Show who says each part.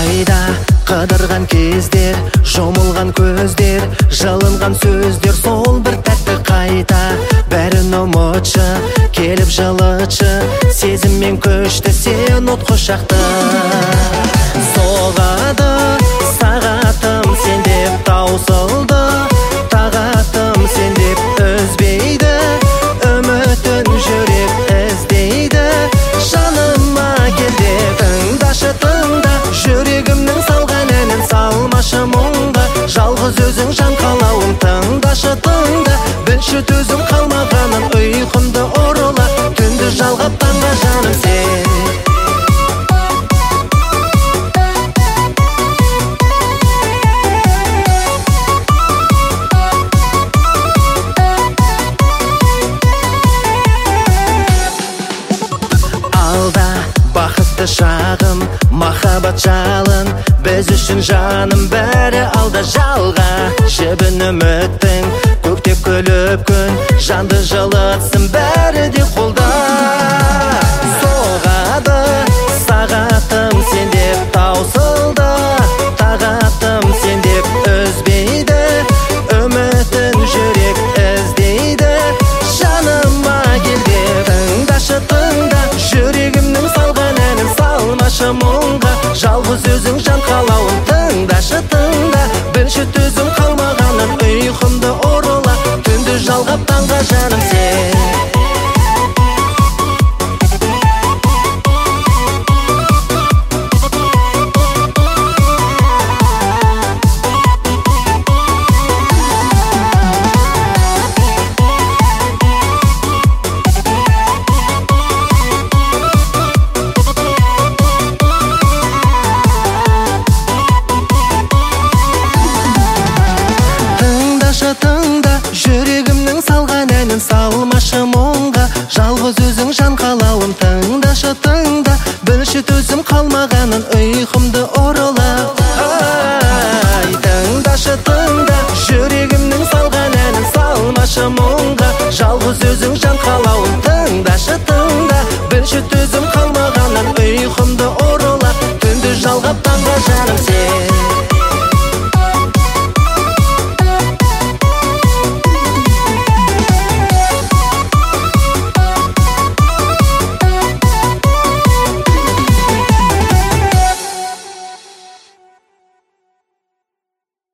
Speaker 1: қайда қыдырған кездер, жұмылған көздер, жалынған сөздер, сол бір тәтті қайта. Бәрін ұмытшы, келіп жылытшы, сезіммен көшті сен от құшақты. Соғады сағатым сен деп таусылды, тағатым сен деп үзбейді, үмітін жүрек іздейді. Жаныма кел деп тыңдашы, тыңда, жүрегімнің салған әнін салмашы мұңға. Жалғыз өзің жан қалауым, тыңдашы, тыңда, білші төзім қалмағанын, ұйқымды ұрыла, түнді жалғап таңға жаным сен. Алда бақытты шағым, махаббат жалын, біз үшін жаным бәрі алда жалға. Жібін үміттің, көктеп күліп күн, жанды жылытсын бәрі де қолда. Соғады сағатым сен деп таусылды, тағатым сен деп үзбейді, үмітін жүрек іздейді. Жаныма кел деп тыңдашы, тыңда, жүрегімнің салған әнін салмашы мұңға. Жалғыз өзің жан қалауын, тыңдашы, тыңда, білші төзім қалмағанын, ұйқымды ұрыла, түнді жалғап таңға жаным сен. Тыңда, жүрегімнің салған әнін салмашы мұңға. Жалғыз өзің жан қалауым, тыңдашы, тыңда, білші төзім қалмағанын, ұйқымды ұрыла. Тыңдашы, тыңда, жүрегімнің салған әнін салмашы мұңға. Жалғыз өзің жан қалауым,